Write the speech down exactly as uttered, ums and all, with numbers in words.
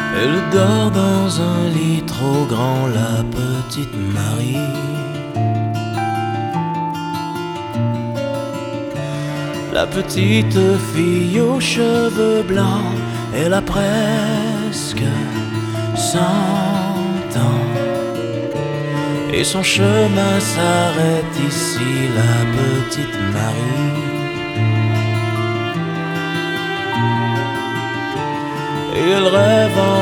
Elle dort dans un lit trop grand, la petite Marie. La petite fille aux cheveux blancs, elle a presque cent ans. Et son chemin s'arrête ici, la petite Marie. Et elle rêve en